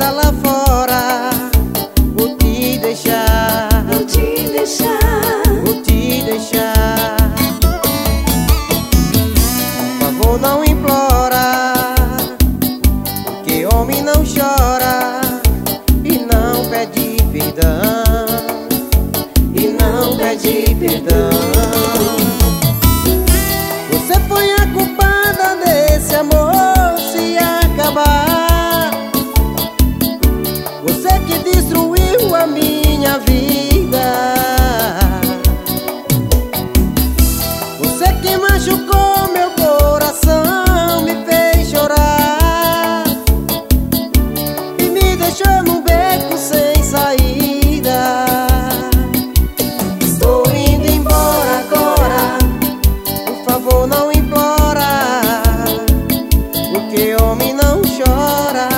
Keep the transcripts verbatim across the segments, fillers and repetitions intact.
está lá fora. Vou te deixar, Vou te deixar, vou te deixar. Por favor, não implora, porque homem não chora e não pede perdão, e não pede perdão. Você foi a culpada desse amor se acabar. Você que destruiu a minha vida. Você que machucou meu coração, me fez chorar e me deixou num beco sem saída. Estou indo embora agora, por favor não implora, porque homem não chora.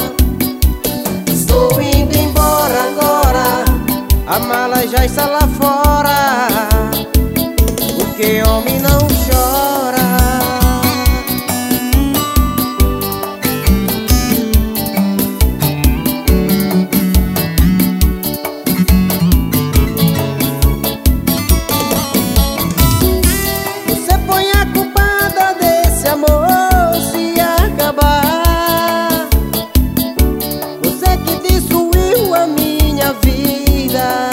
Estou indo embora agora, a mala já está lá fora, porque homem não chora. Você foi a culpada desse amor se acabar. Você que destruiu a minha vida.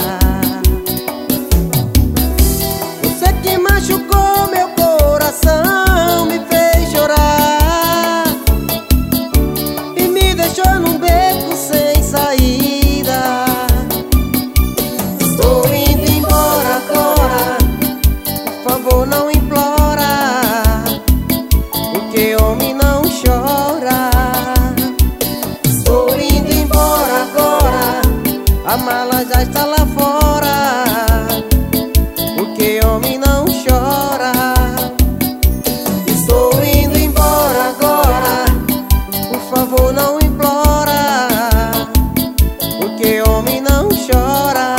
Você que machucou meu coração, me fez chorar e me deixou num beco sem saída. Estou indo embora agora, por favor não implora, porque homem não chora. Estou indo embora agora, a mala já está lá fora, porque homem não chora. Estou indo embora agora, por favor não implora, porque homem não chora.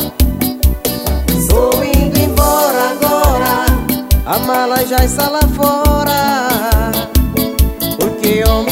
Estou indo embora agora, a mala já está lá fora, porque homem